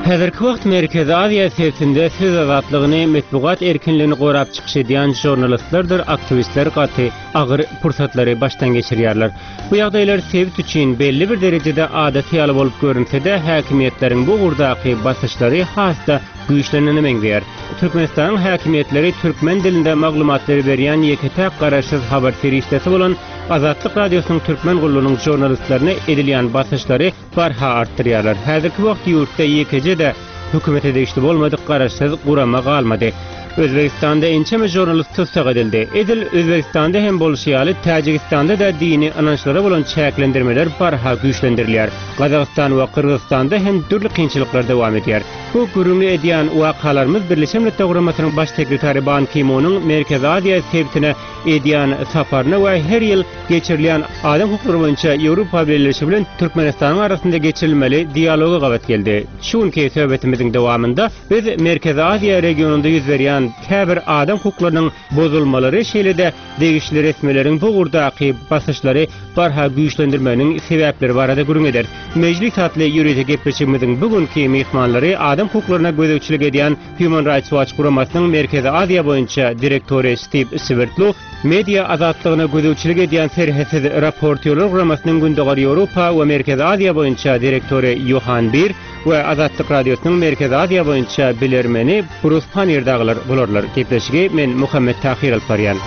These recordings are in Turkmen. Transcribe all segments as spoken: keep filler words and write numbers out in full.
Häzirki wagt Merkezi Aziýa sesinde söz azatlygyny, metbugat erkinligini gorap çykyş edýän jurnalistlerdir, aktivistler gaty agyr pursatlary başdan geçirýärler. Bu ýagdaýlar sebit üçin belli bir derejede adaty aly bolup görünse-de, häkimiýetleriň bu gurdaky basyşlary hasda güýçleneni meňzeýär. Türkmenistan häkimiýetleri türkmen dilinde maglumatlary berýän ýeketäk garaşsyz habar serişdesi bolan Azatlyk Radiosynyň türkmen gullunyň jurnalistlerine edilýän basyşlary barha artdyrýarlar. Häzirki wagt ýurtda ýekece de hökümete degişli bolmadyk garaşsyz gurama galmady. Özbekistanda ençeme jurnalist tutsak edildi. Edil Özbekistanda hem bolşýaly, Täjikistanda da dini anançlara bolan çäklendirmeler barha güýçlendirilýär. Gazakystan we Kyrgyzstanda hem türlü kynçylyklar dowam edýär. Bu gürümli edýän wakalarymyz Birleşen Milletler Guramasynyň baş sekretary Ban Ki-moonyň Merkezi Aziýa sebitine edýän saparyna we her ýyl geçirilýän adam hukuklary boýunça Ýewropa Birleşigi bilen Türkmenistanyň arasynda geçirilmeli dialoga gabat geldi. Şuňky söhbetimiziň dowamında biz Merkezi Aziýa regionunda ýüz berýän käbir adam hukuklarynyň bozulmalary şeýle-de degişli resmeleriň bu gurdaky basyşlary barha güýçlendirmeniň sebäpleri barada gürüň eder. Mejlis hatly ýürüýte gepleşigimiziň bugünkü mehmanlary adam hukuklaryna gözegçilik edýän Human Rights Watch Guramasynyň Merkezi Aziýa boýunça direktori Steve Svertlu, media azatlygyna gözegçilik edýän Serhesiz Raportörler Guramasynyň gündäki Ýewropa we Merkezi Aziýa boýunça direktori Johan Bir we Azatlyk Radiosynyň Merkezi Aziýa boýunça bilermeni Bruce Panierdagylar bolarlar. Gepleşigi men Muhammed Tahir Alparyan.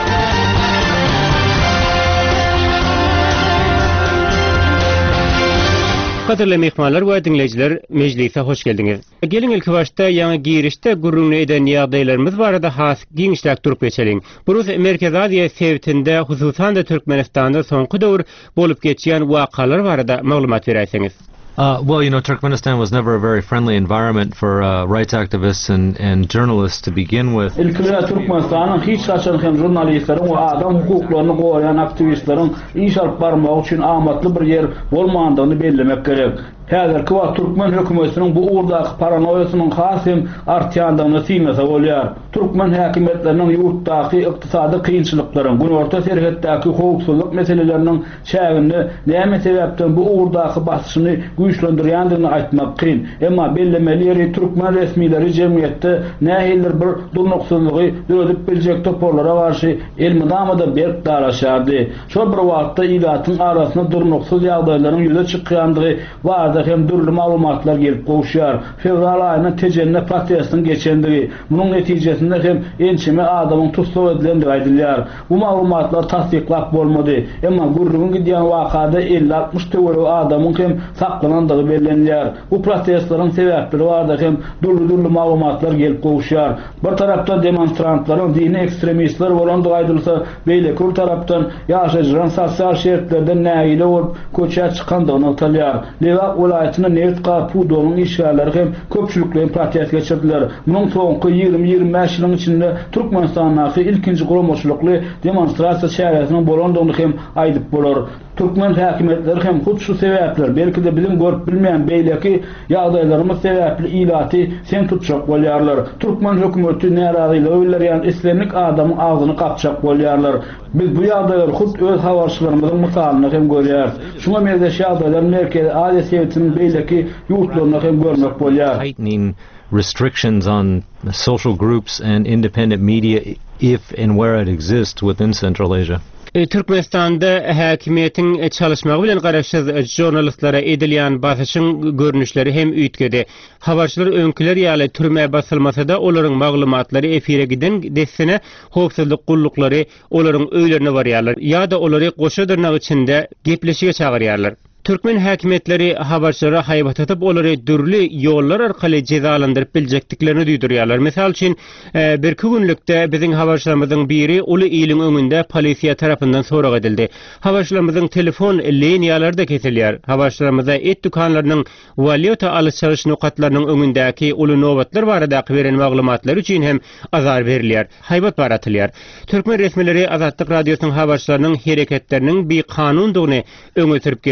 Qadirli mehmanlar we dinleyijiler, mejlise hoş geldiňiz. Gelin ilki başda ýa-ni girişde gurrunly eden ýagdaýlarymyz barada has giňişlik durup geçelim. Buruz Merkezi Aziýa sebitinde hususan da Türkmenistanda soňky döwür bolup geçýän wakalar barada maglumat berýärsiňiz. Uh, well, you know, Turkmenistan was never a very friendly environment for uh, rights activists and, and journalists to begin with. İlkilere Türkmenistan'ın hiç saçan hem jurnalistlerin ve adam hukuklarını koruyan aktivistlerin iş alıp barmak için amatlı bir yer olmadığını belirlemek gerek. Häzirki wagt Türkmen hökümetiniň bu urdaky paranoýasynyň hasym artýandygyny siýmese bolýar. Türkmen häkimetleriniň ýurtdaky ykdysady kynçylyklaryň, günorta serhetdäki howpsuzlyk meseleleriniň çägini näme sebäpden bu urdaky basyşyny güýçlendirýändigini aýtmak kyn. Emma bellemeleri Türkmen resmileri jemgyýetde nähiller bir durnuksuzlygy döredip biljek toporlara garşy elmidamada berk daraşardy. Şol bir wagtda ilatyň arasyna durnuksuz ýagdaýlaryň ýüze çykýandygy var hem dürlü maglumatlar gelip goşýar. Fevral aýynyň tejenne protestiň geçendigi, munyň netijesinde hem ençeme adamyň tutukluk edilendigi aýdylýar. Bu maglumatlar tasdiklap bolmady. Emma gurrun gidýän wakada elli altmış töwere adamyň hem saklanandygy bellenýär. Bu protestlaryň sebäpleri barda hem dürlü-dürlü maglumatlar gelip goşýar. Bir tarapdan demonstrantlaryň dini ekstremistler bolandygy aýdylsa, beýle kul tarapdan ýaşaýan sosial şertlerden näýile bolup köçe çykandygyny aýdylýar. Lewak welaýatyna Neftqa Pudonyň işgärleri hem köpçülikle protest geçirdiler. Munyň soňky ýygrimi ýygrimi beş ýylyň içinde Türkmenistanyň ilkinji gurulmaçylykly demonstrasiýa şäheriniň bolandygyny hem aýdyp bolar. Türkmen häkimetleri hem hut şu sebäpler, belki de bilim görüp bilmeýän beýleki ýagdaýlarymyz sebäpli ilaty sen tutjak bolýarlar. Türkmen hökümeti närazylygy öýlerýän islemlik adamyň agyny gapjak bolýarlar. Biz bu ýagdaýlary hut öz habarçylarymyzyň mysalyny hem görýär. Şuňa meňzeş ýagdaýlar Merkezi Aziýa sebitiniň beýleki ýurtlaryna hem görmek bolýar. Tightening restrictions on social groups and independent media if and where it exists within Central Asia. Türkmenistanda häkimiýetiň çalışmagy bilen garaşsyz jurnalistlara edilýän basyşyň görnüşleri hem üýtgedi. Habarçylar öňküler ýaly türme basylmasa da olaryň maglumatlary efire giden desene howpsuzlyk gulluklary olaryň öýlerine barýarlar ýa-da olary goşadyrnak içinde gepleşige çagyrýarlar. Türkmen häkimetleri habarçylara haýbat atyp olary dürli ýollar arkaly cezalandyryp biljekdiklerini duýdurýarlar. Mesal üçin e, bir günlükde biziň habarçylarymyzyň biri uly ýylyň öňünde polisiýa tarapyndan sorak edildi. Habarçylarymyzyň telefon liniýalary da kesilýär. Habarçylarymyza et dükanlarynyň valyuta alyş-salyş nokatlarynyň öňündäki uly nobatlar barada beren maglumatlar üçin hem azar berilýär. Haýbat baratylýar. Türkmen resmileri Azatlyk Radiosynyň habarçylarynyň hereketleriniň bir kanundygyny öňe sürüp gelýärler.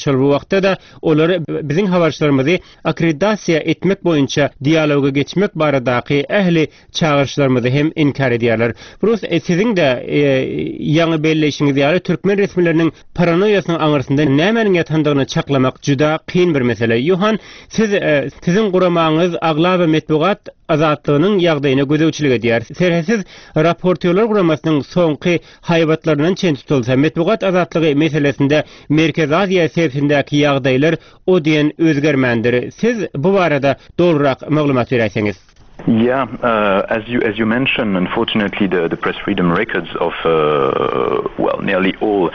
Şol bu wagtda da olar biziň habarçylarymyzy akkreditasiýa etmek boýunça dialoga geçmek baradaky ähli çağırışlarymyzy hem inkar edýärler. Burus siziň de ýaňy belleşiňiz ýaly türkmen resmileriniň paranoýasynyň aňyrsynda nämenin ýatandygyny çaklamak juda kyn bir mesele. Ýohan, siz siziň guramaňyz agla we metbugat azatlygynyň ýagdaýyna gözegçilik edýär. Serhesiz raportörler guramasynyň soňky haýbatlarynyň çen tutulsa, metbugat azatlygy meselesinde Merkez Aziýa sebäpindäki ýagdaýlar o diýen özgermändir. Siz bu barada dolurak maglumat berýäsiňiz. Yeah, uh, as you as you mentioned, unfortunately, the the press freedom records of uh, well, nearly all.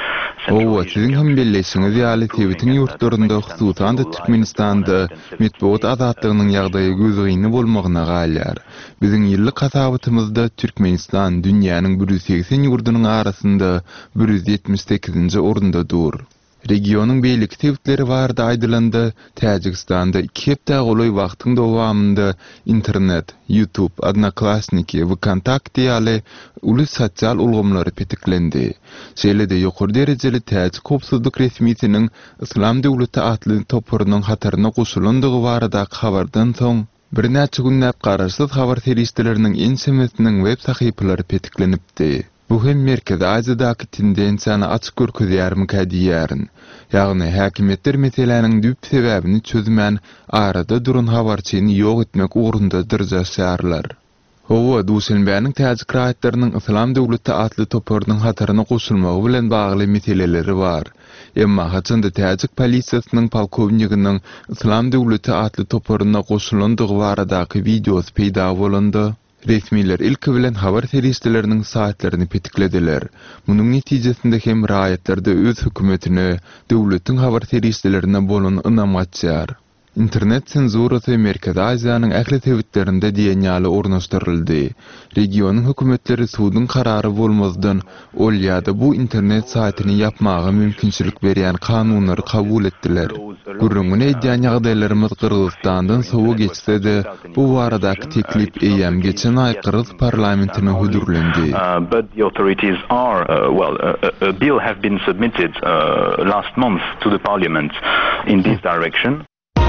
O sizin hem belleşiňiz ýaly Tebitiň ýurtlarynda, hususan da Türkmenistanda metbuat azatlygynyň ýagdaýy gözegini bolmagyna galýar. Biziň ýyllyk hasabatymyzda Türkmenistan dünýäniň bir yüz seksen ýurdunyň arasynda bir yüz ýetmiş sekizinji orunda dur. Regionyň beýlik sebäpleri barada aýdylandy. Täjikistanda iki hepde goly wagtyň dowamında internet, YouTube, Odnoklassniki we Kontakty ýaly uly sosial ulgamlary petiklendi. Şeýle-de ýokary derejeli täjik howpsuzlyk resmiýetiniň Islam döwleti atly topurynyň hataryna goşulandygy barada habardan soň bir näçe günnäp garaşsyz habar serişdeleriniň en semesiniň web sahypalary petiklenipdi. Bu hem Merkez Aziýadaky tendensiýany açyk görkezýärmi kädiýärin. Ýagny häkimetler meseleniň düp sebäbini çözmän arada durun habarçyny ýok etmek ugrunda dyrjaşýarlar. Howa Duşanbeň täjik raýatlarynyň Islam döwleti atly topurynyň hataryna goşulmagy bilen bagly meseleleri bar. Emma haçynda täjik polisiýasynyň polkowniginiň Islam döwleti atly topuryna goşulandygy baradaky videosy peýda bolandy. Resmiler ilki bilen habar serişdeleriniň saatlaryny petiklediler. Munyň netijesinde hem raýatlarda öz hökümetine, döwletiň habar serişdelerine bolan ynamaçýar. İnternet senzurasy Merkez Aziýanyň ähli tewitlerinde diýen ýaly ornaşdyryldy. Regionyň hökümetleri suwdyň karary bolmazdan ol ýa-da bu internet saýtyny ýapmagy mümkinçilik berýän kanunlary kabul etdiler. Gürrüňine edýän ýagdaýlarymyz Kyrgyzstandan sowa geçse-de bu baradaky teklip eýem geçen aý Kyrgyz parlamentine hödürlendi. But the authorities are uh, well uh, a bill have been submitted uh, last month to the parliament in this direction.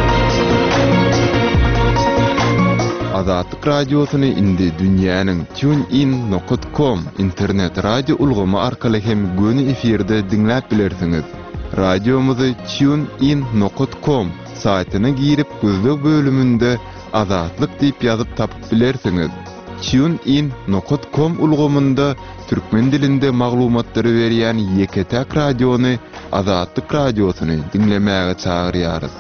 Azatlyk radiosyny indi dünýäniň TuneIn nokta com internet radio ulgamy arkaly hem göni efirde dinläp bilersiňiz. Radiomuzy TuneIn nokta com saýtyna girip gözlük bölümünde Azatlyk diýip ýazyp tapyp bilersiňiz. TuneIn nokta com ulgamynda türkmen dilinde maglumatlary berýän ýeketäk radiony Azatlyk radiosyny dinlemäge çagyrýarys.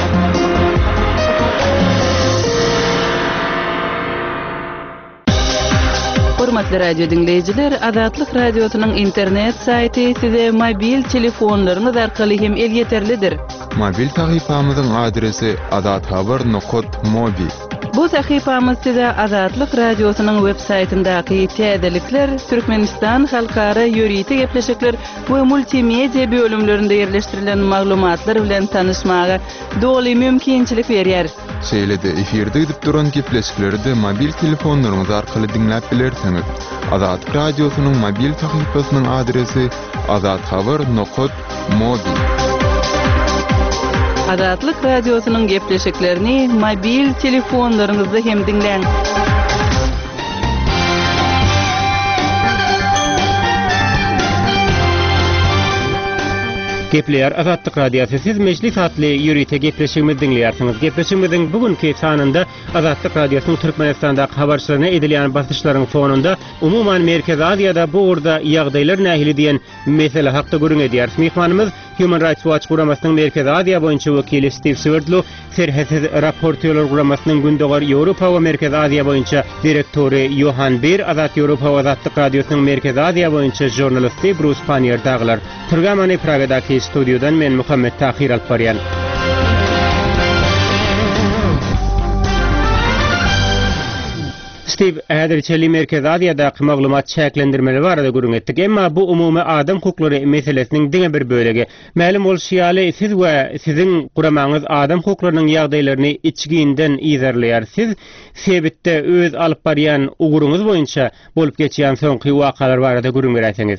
Hormatly radio dinleyijiler, Azatlyk radiosynyň internet saýty size mobil telefonlaryňyz arkaly hem el ýeterlidir. Mobil sahypamyzyň adresi azathabar nokta mobi. Bu sahypamyz size Azatlyk radiosynyň web saýtyndaky täzelikler, Türkmenistan halkara ýöriýeti gepleşikler we multimedia bölümlerinde ýerleşdirilen maglumatlar bilen tanışmaga doly mümkinçilik berýär. Şeýle-de efirde edip duran gepleşikleri de mobil telefonlaryňyz arkaly dinläp bilersiňiz. Azatlyk radiosynyň mobil sahypasynyň adresi azathabar nokta mobi. Azatlyk radiosynyň gepleşiklerini mobil telefonlaryňyzda hem dinleň. Gepleýär Azatlyk radiosu. Siz meclis atly ýürüýte gepleşigimizi dinleýärsiňiz. Gepleşigimiziň bugünkü sanynda Azatlyk radiosynyň Türkmenistandaky habarçylaryna edilýän basışlaryň fonunda umuman Merkez Aziýada bu urda ýagdaýlar nähili diýen mesele hakda görüň edýär. Mehmanymyz Human Rights Watch guramasynyň Merkez Aziýa boýunça wekili Steve Swerdlow, serhesiz raportörler guramasynyň Gündogar Ýewropa we Merkez Aziýa boýunça direktori Johan Bir, Azat Ýewropa we Azatlyk radiosynyň Merkez Aziýa boýunça jurnalisti Bruce Panier daglar. Turgamany Pragadaky studiodan men Muhammed Tahir Alparyan. Steve, häzirçe Merkez Aziýadaky maglumat çäklendirmeli barada görüň etdik. Emma bu umumy adam hukuklary meselesiniň diňe bir bölegi. Mälim bolşy ýaly siz we siziň guramaňyz adam hukuklarynyň ýagdaýlaryny içgiinden izerleýär. Siz sebitde öz alyp barýan uguruňyz boýunça bolup geçýän soňky wakalar barada görüň berýäsiňiz.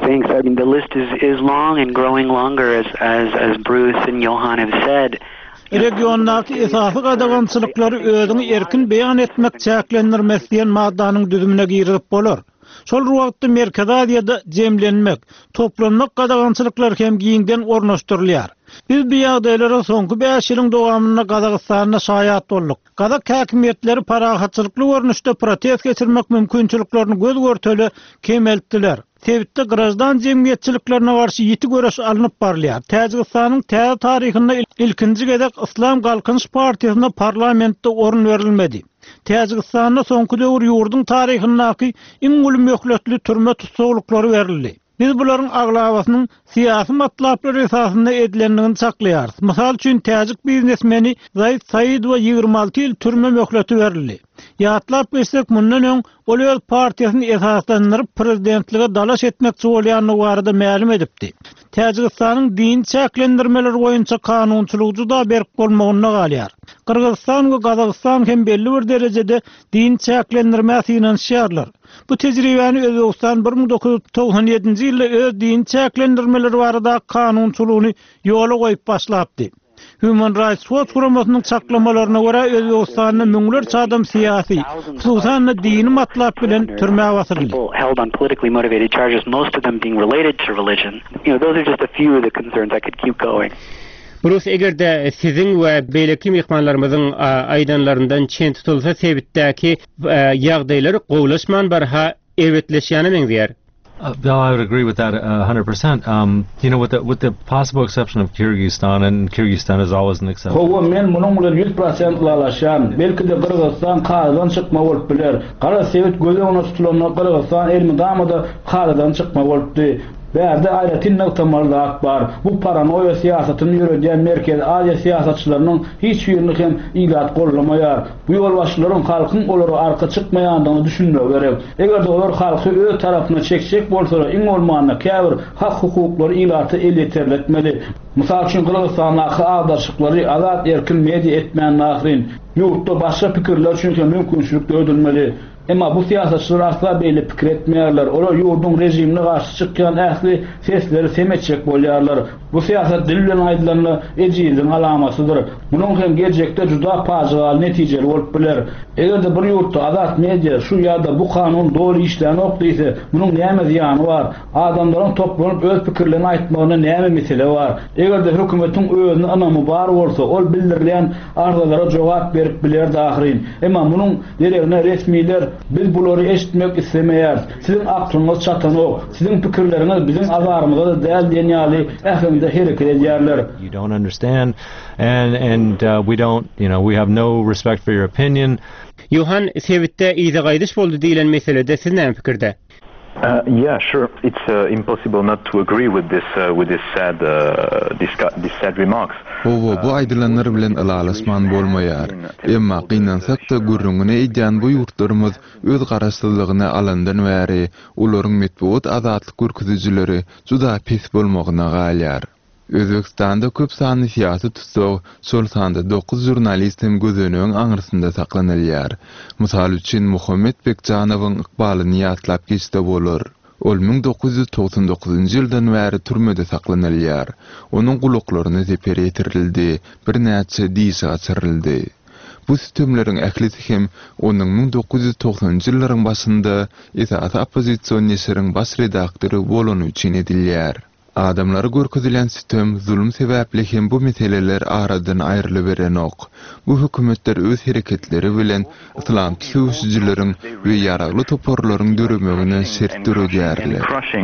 thanks. I mean, the list is, is long and growing longer, as, as, as Bruce and Johan have said. Regiondaki esasy gadagançylyklary özüni erkin beýan etmek çäklendirmesdiýen maddanyň düzümine girip bolar. Şol wagtda Merkez Aziýada jemlenmek, toplanmak gadagançylyklary hem giňden ornaşdyrylýar. Biz bu ýagdaýlara soňky beş ýylyň dowamyna Gazagystanda şaýat bolduk. Gazak häkimetleri parahatçylykly görnüşde protest geçirmek mümkinçiliklerini göz görteli kemeltdiler. Tebitde grajdan jemgyýetçiliklerine garşy ýiti göreş alınıp barlýar. Täjikistanyň tä taryhynda ilkinji gezek Islam Galkynç Partiýasyna parlamentde orun berilmedi. Täjikistanda soňky döwür ýurduň taryhyndaky iň ulum möhletli türme tutsaglykları berildi. Biz buların aglawasynyň syýasy matlaplary esasynda edilendigini saklaýarys. Mysal üçin täjik biznesmeni Zaid Saidova ýygrima alty ýyl türme möhleti berildi. Ýatlap geçsek mundan öň ol öz partiýasyny esaslandyryp prezidentlige dalaş etmekçi bolýanyny barada ma'lum edipdi. Täjikistanyň din çäklendirmeleri boýunça kanunçylygy da berk bolmagyna galýar. Kyrgyzstan we Gazagystan hem belli bir derejede din çäklendirmesi ýanşýarlar. Bu tejribäni Özbegistan bir ming dokuz yüz togsan ýedinji ýylda öz din çäklendirmeleri barada kanunçylygyny ýola goýup başlapdy. Human Rights Watch guramasynyň çaklamalaryna görä Özbegistanyň müňlerçe adam syýasy, hususan dini matlap bilen türmäge basyryldy. Held on politically motivated charges, most of them being related to religion. You know, those are just a few of the concerns. I could keep going. Bruce, egerde sizin we beýleki mehmanlarymyzyň aýdanlaryndan çen tutulsa sebitdäki ýagdaýlary gowlaşman barha ewetleşýäni meňzeýär. Uh, Bill, I would agree with that uh, one hundred percent. Um, you know, with the with the possible exception of Kyrgyzstan, and Kyrgyzstan is always an exception. Howa men munyň bilen yüz prosent lalaşan, belki de Kyrgyzstan karadan çykma bolup biler. Kara Sowet göze tutulan Kyrgyzstan elmi damada karadan çykma bolupdy. Bäde aýratyn noktalar bar. Bu paranoýa siýasatyny ýürüdýän Merkez Aziýa siýasatçylarynyň hiç birini hem ilat gollamaýar. Bu ýol başlaryň halkyň olary arka çykmaýandygyny düşünmek gerek. Eger olar halky öz tarapyna çekjek bolsa, iň bolmanda käbir hak hukuklary ilaty elýeterletmeli. Mysal üçin Kyrgyzstanyň agdaşyklary azat erkin media etmän nahrin ýurtda başga pikirler üçin hem mümkinçilik ödülmeli. Emma bu siýasatçylar asla beýle pikir etmeýärler. Olar ýurduň rejimine garşy çykýan ähli sesleri semetjek bolýarlar. Bu siýasat dil bilen aýdylanly ejizliň alamasydyr. Munyň hem gelecekde juda paýaly netijeli bolup biler. Egerde bir ýurtda azat media şu ýa-da bu kanun dogry işläni okdysa, munyň näme ziýany bar? Adamlaryň toplanyp öz pikirlerini aýtmagyna näme mesele bar? Egerde hökümetiň özüne anamy bar bolsa, ol bildirilen arzulara jogap berip biler dahirin. Emma munyň deregine resmiler biz bulary eşitmek islemeýär. Sizin aklyňyz çatanok, sizin pikirleriňiz bizim azarymyza da däl diýen ýaly ählimde hereket edýärler. You don't understand, and and uh, we don't, you know, we have no respect for your opinion. Johan, sebitde iýde gaýdyş boldy diýilen meselede siz näme pikirde? Uh, yeah, sure. It's uh, impossible not to agree with this uh, with this sad uh, this, this sad remarks. Owo bu aýdylanlar bilen alalasman bolmaýar. Emma gynansak da gurrungyny eýdýän bu ýurtlarymyz öz garaşsyzlygyna alandan bäri olaryň metbuat azatlyk gürküzüjileri juda pis bolmagyna galýar. Özbekistanda köp sanly syýasy tutsag, şol sanda dokuz jurnalist hem gözünüň aňyrsynda saklanylýar. Mysal üçin Muhammed Bekjanowyň ykbalyny ýatlap geçdi bolar. Ol ming dokuz yüz togsan dokuzunji ýyldan bäri türmede saklanylýar. Onuň gulaklaryny zeper etirildi, bir näçe diýse açyryldy. Bu sistemleriň ählisi hem onuň ming dokuz yüz togsanjy ýyllaryň başynda esas opozisiýon neşiriň baş redaktory bolany üçin edilýär. Adamları görkezilen sistem zulüm sebäpli hem bu meseleler aradan aýrylyp berenok. Bu hökümetler öz hereketleri bilen islam söwüşjileriň we ýaragly toporlaryň dörümegine şert döredýärler.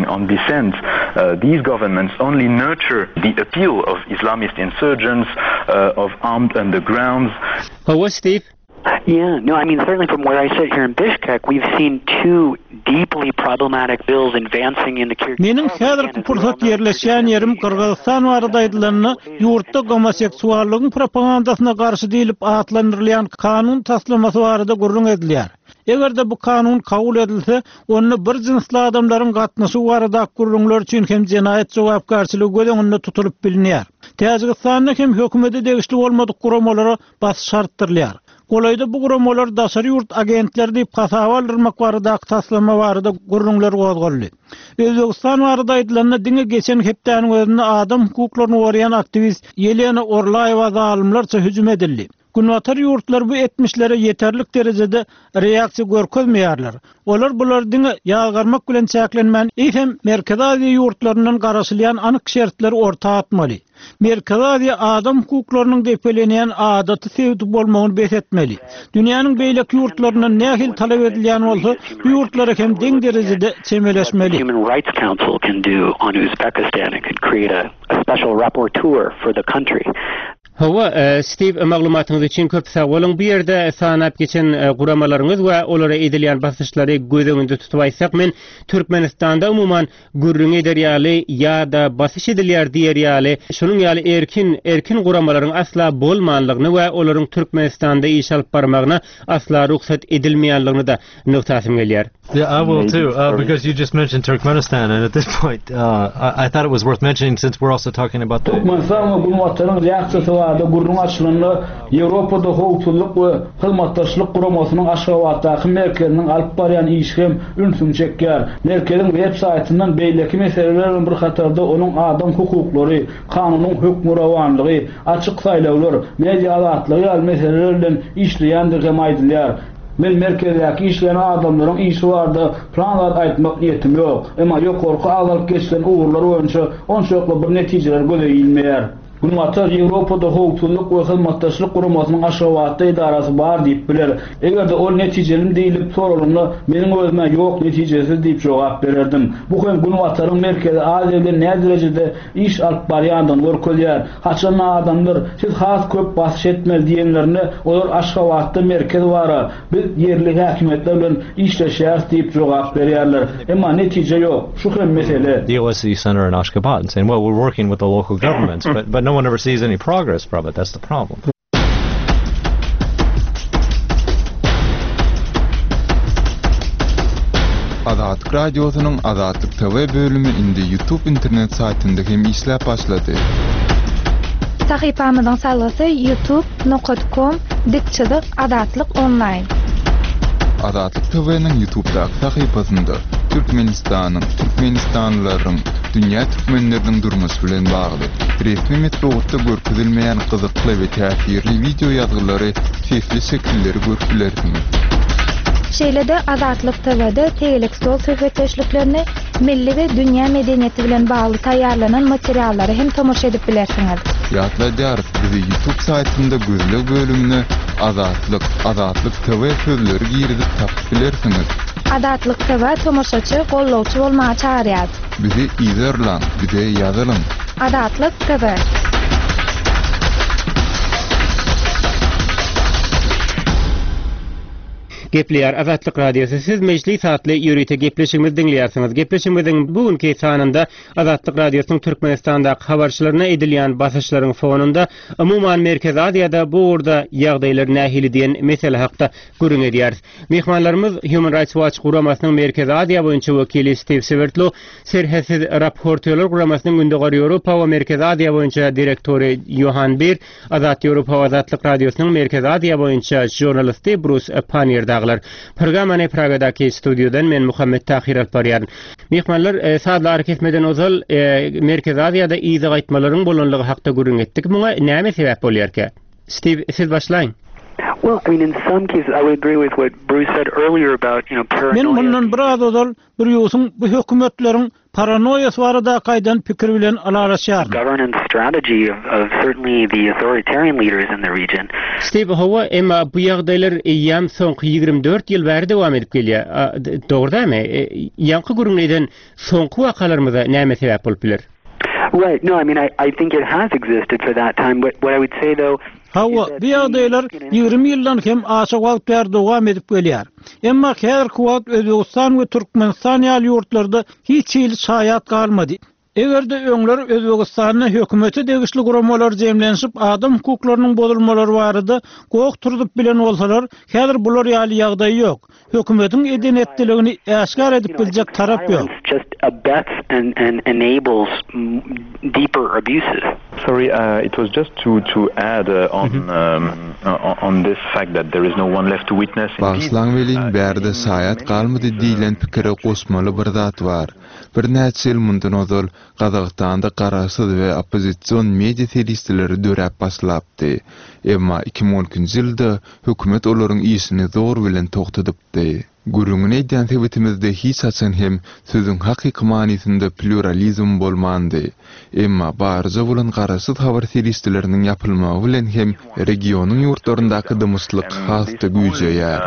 These governments only nurture the appeal of Islamist insurgents, uh, of armed undergrounds. How Steve? Yeah, no, I mean, certainly from where I sit here in Bishkek, we've seen two deeply problematic bills advancing in the Kyrgyz. Menin häzirki pursat yerleşýän ýerim Kyrgyzstan barada aýdylanny ýurtda homoseksuallygyň propagandasyna garşy diýilip atlandyrylýan kanun taslamasy barada gurrun edilýär. Egerde bu kanun kabul edilse, onu bir jinsli adamlaryň gatnaşy barada gurrunlar üçin hem jenaýat jogapkarçylygy gödeňinde tutulup bilinýär. Täjikistanyň hem hökümeti degişli bolmadyk guramalary bas şartdyrlýar. Golayda bu guramalar daşary ýurt agentleri diýip hasaba aldyrmak barada taslama barada gurrunlar gozgolly. Özbegistan barada aýdylanyna diňe geçen hepdäniň özünde adam hukuklaryny goraýan aktivist Yelena Orlaýewa zalymlarça hüjüm edildi. Günwatar ýurtlar bu etmişlere yeterlik derejede reaksiýa görkezmeýärler. Olar bular diňe ýagarmak bilen çäklenmän efem Merkez Aziýa ýurtlarynyň garaşylýan anyk şertleri orta atmaly. Merkez Aziýa adam hukuklarynyň depelenýän adaty sevdi bolmagyny besetmeli. Dünýäniň beýleki ýurtlaryna nähil talap edilýän bolsa, bu ýurtlara hem deň derejede çemeleşmeli. Human Rights Council can do on Uzbekistan and could create a, a special rapporteur for the country. Hawa Steve maglumatyňyz üçin köp sag bolun. Bu ýerde sanap geçen guramalarynız we olara edilýän basyşlary göz öňünde tutup aýsak, men Türkmenistanda umuman gürrüň ederýäli ýa-da basyş edilýär diýerýäli, şonuň ýaly erkin erkin guramalaryň asla bolmanlygyny we olaryň Türkmenistanda iş alyp barmagyna asla ruhsat edilmeýänligini da noktasym gelýär. Yeah, I will too, uh, because you just mentioned Turkmenistan, and at this point, uh, I, I thought it was worth mentioning since we're also talking about the... Turkmenistan bu wataryň reaksiýasy barada gurrun açylanyny Ýewropada howpsuzlyk we hyzmatdaşlyk guramasynyň aşgabatdaky merkeziniň alyp barýan işi hem ünsün çekýär. Merkeziň web saýtyndan beýleki meselelerin bir hatarda onuň adam hukuklary, kanunyň hökm rawanlygy, açyk saýlawlar, media azatlygy ýaly meselelerden işleýändir hem aýdylýar. Men merkezdäki işleyen adamlaryň işi barda planlar aýtmak niýetim ýok. Emma ýokarky alyp geçen uğurlar boýunça onçakly bir netijeler göreýilmeýär. Günwatar Ýewropada howpsuzlyk we hyzmatdaşlyk guramasynyň aşgabatda idarasy bar diýip biler. Egerde ol netijeli diýilip sorulanda meniň özüme ýok netijesi diýip jogap bererdim. Bu hem Günwataryň Merkezi Aziýada näme derejede iş alyp barýandygyny görkezýär. Haçan adamlar siz has köp basyş etmez diýenlerine olar aşgabatda merkez bar. Biz ýerli häkimetler bilen işleşýäris diýip jogap berýärler. Emma netije ýok. Şu hem mesele. The O S C E Center in Ashgabat and saying, well, we're working with the local governments, but but no one ever sees any progress from it. That's the problem. Azatlyk radiosynyň Azatlyk T V bölümi indi YouTube internet saytynda hem işläp başlady. Sahypamyzyň sallasy youtube nokta com dikçilik Azatlyk online. Azatlyk T V'niň YouTube'daky sahypasynda Türkmenistanyň, Türkmenistanlylaryň, dünýä türkmenleriniň durmuşy bilen bagly resmi metodda görkezilmeýän gyzykly we täsirli video ýazgylary, çeşitli şekilleri görkezilýär. Şeýlede Azatlyk T V'de tegelik stol söhbetleşiklerini milli we dünýä medeniýeti bilen bagly taýýarlanan materiallary hem tomoşa edip bilersiňiz. Ýatlaýar, bizi YouTube saýtynda gözlek bölümine Azatlyk, Azatlyk T V sözleri girizip tapyp bilersiňiz. Azatlyk T V tomoşaçy, gollawçy bolmagy çağırýar. Bizi izlerlen, bize ýazalyn. Azatlyk T V. Gepleýär Azatlyk Radiosu. Siz meclis satly ýürüýte gepleşigimiz dinleýärsiňiz. Gepleşigimiziň bugünkü sanynda Azatlyk Radiosynyň Türkmenistandaky habarçylaryna edilýän basyşlaryň fonunda umuman Merkez Aziýada bu urda ýagdaýlar nähili diýen mesele hakda görüň edýäris. Mehmanlarymyz Human Rights Watch guramasynyň Merkez Aziýa boýunça wekili Steve Severtlo, serhesiz raportörler guramasynyň Gündegary Ýewropa we Merkez Aziýa boýunça direktori Johan Bir, Azat Ýewropa we Azatlyk Radiosynyň Merkez Aziýa boýunça jurnalisti Bruce Panyer. Programany Pragadaky studiodan men Muhammed Tahir Alparyan. Mehmanlar e, saatlar kesmeden ozal e, Merkez Aziýada iýdi gaýtmalaryň bolanlygy hakda görüň etdik. Muňa näme sebäp bolýarkä? Steve, siz başlaýın. Well, I mean, in some cases, I would agree with what Bruce said earlier about, you know, paranoia. Men mundan biraz ozal bir ýosuň bu hökümetleriň paranoýasy barada gaýdan pikir bilen alalaşýar. Governance strategy of, of certainly the authoritarian leaders in the region. Steve, hawa emma bu ýagdaýlar ýam soňky ýygrimi dört ýyl bäri dowam edip gelýär. Dogrymy? Ýanky görüňeden soňky wakalarymyza näme sebäp bolup biler? Right. No, I mean, I, I think it has existed for that time. But what I would say, though, hawa bu ýagdaýlar ýygrimi ýyldan hem aşağı wagt bäri dowam edip gelýär. Emma häzirki wagt Özbegistan we Türkmenistan ýaly ýurtlarda hiç ýyl şaýat galmady. Egerde öňler Özbegistanyň hökümeti degişli guramalar jemlenşip adam hukuklarynyň bozulmalary barada gowuk turup bilen bolsalar, häzir bular ýaly ýagdaý ýok. Hökümetiň edenetdiligini äşkar edip biljek tarap ýok. just abets and, and enables deeper abuses. Sorry, uh, it was just to to add uh, on um, uh, on this fact that there is no one left to witness. Bağışlan welin bärde sayat galmady diýilen pikire gosmaly bir zat bar. Bir näçe ýyl mundan ozal Gazagystanda garaşsyz we opposision media terroristleri döräp baslapdy. Emma iki ming on üçinji ýylda hökümet olaryň ýysyny zor bilen togtadypdy. Gurungun eýdýän tebitimizde hiç açan hem sözüň hakyky manysynda pluralizm bolmandy. Emma barja bolan garaşsyz habar terroristleriniň ýapylmagy bilen hem regionyň ýurtlaryndaky dymyşlyk hasda güýjeýär.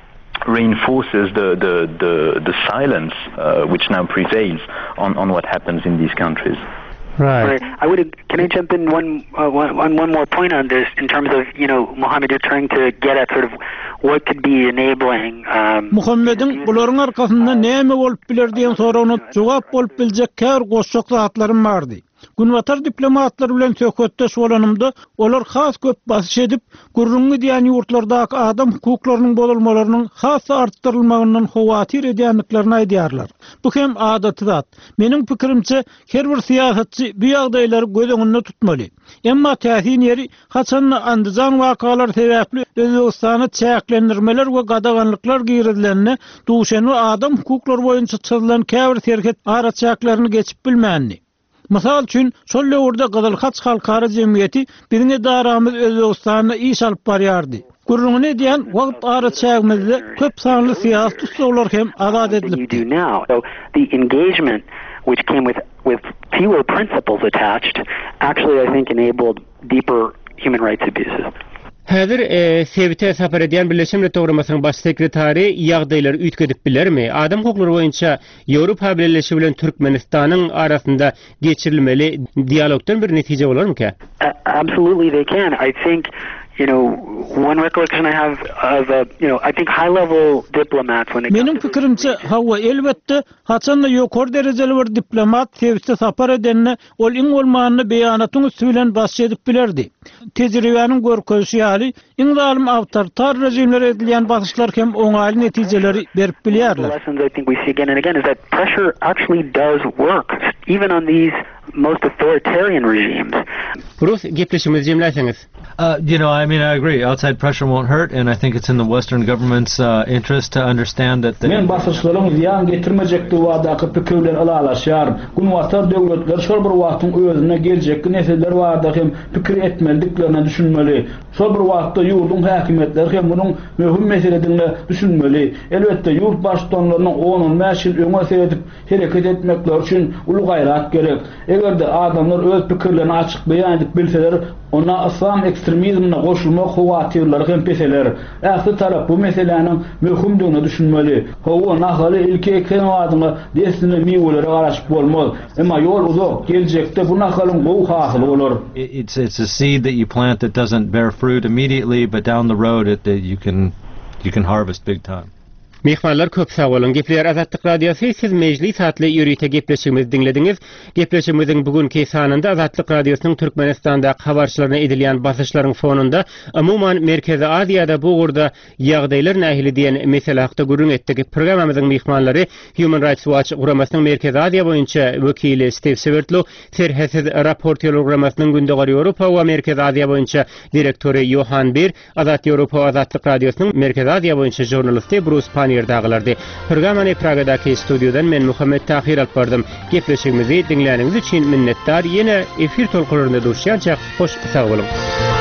Reinforces the the the the silence uh, which now prevails on on what happens in these countries. Right. I would. Can I jump in one, uh, one one one more point on this in terms of you know Mohammed, you're trying to get at sort of what could be enabling. Um, Muhammed'in bularyň arkasynda näme bolup biler diýen soragyna jogap bolup biljek kär goşak zatlarym bardy. Günwatar diplomatlar bilen söhbetdeş bolanymda olar has köp basyş edip gurrungy diýen ýurtlardaky adam hukuklarynyň bolmalynyň has artdyrylmagyndan howatir edýänliklerini aýdýarlar. Bu hem adaty zat. Meniň pikirimçe her bir siýasatçy bu ýagdaýlary göz öňünde tutmaly. Emma täsin ýeri haçan andyjan wakalar sebäpli Özbegistany çäklendirmeler we gadaganlyklar girdilerini duşany adam hukuklary boýunça çyzylan käbir terket ara çäklerini geçip bilmänli. Mysal üçin şol ýurda Gazalhaç halkara jemgyýeti birine daramyz Özbegistanyna iş alyp barýardy. Gurrungy diýen wagt ara çägmizde köp sanly syýasat ustalar hem azad edilipdi. So the engagement which came with with fewer principles attached actually I think enabled deeper human rights abuses. Häzir e, sebite sapar edýän Birleşen Milletler Guramasynyň baş sekretary ýagdaýlary üýtgedip bilermi? Adam hukuklary boýunça Ýewropa Birleşigi bilen Türkmenistanyň arasynda geçirilmeli dialogdan bir netije bolarmy ki? Absolutely they can. I think you know one recollection I have of a, you know I think high level diplomats when it Menim pikirimçe hawa elbetde haçan ýokary derejeli bir diplomat sebite sapar edenne ol iň bolmanyny beýanatyň üstü bilen baş edip bilerdi. Tejribäniň görkeşi ýaly iň zalim awtoritar rejimlere edilýän basyşlar hem oňaly netijeleri berip bilýärler. Lessons I think we see again and again is that pressure actually does work even on these most authoritarian regimes. Rus gepleşimiz jemläseňiz. Uh, you know, I mean, I agree. Outside pressure won't hurt, and I think it's in the Western government's uh, interest to understand that. Men basyşlaryň ýan getirmejekdi wadaky pikirler alalaşýar. Günwatar döwletler şol bir wagtyň özüne geljek neseler barda hem pikir etmeliklerini düşünmeli. Şol bir wagtda ýurdun häkimetleri hem munyň möhüm meselelerini düşünmeli. Elbetde ýurt başdanlarynyň onun mäşil öňe seredip hereket etmekleri üçin uly gaýrat gerek. Egerde adamlar öz pikirlerini açyk beýan edip bilseler, ona İslam ekstremizmine goşulmak howatirleri hem peseler. Ähli tarap bu meseleniň möhümdigini düşünmeli. Hawa nahaly ilki eken wadyny desine miwelere garaşyp bolmaz. Emma ýol uzak, geljekde bu nahalyň gowy hasyl bolar. It's it's a seed that you plant that doesn't bear fruit immediately, but down the road it that you can you can harvest big time. Mehmanlar köp sağ bolun. Gepler Azatlyk Radiosu, siz mejlis satly ýürüýte gepleşigimizi dinlediňiz. Gepleşigimiziň bugünkü sanynda Azatlyk Radiosynyň Türkmenistanda habarçylaryna edilýän basyşlaryň fonunda umumyň Merkezi Aziýada bu gurda ýagdaýlar nähili diýen mesele hakda gurrun etdik. Programmamyzyň mehmanlary Human Rights Watch Guramasynyň Merkezi Aziýa boýunça wekili Steve Severtlo, Serhesiz Raportýarlar Guramasynyň Gündoğary Ýewropa we Merkezi Aziýa boýunça direktori Johan Bir, Azat Ýewropa Azatlyk Radiosynyň Merkezi Aziýa boýunça jurnalisti Bruce ýerdägilerdi. Programmany Pragadaky studiodan men Muhammed Tahir alyp bardym. Gepleşigimizi dinleýäniňiz üçin minnetdar. Ýene efir tolkularyna duruşýança hoş sag bolun.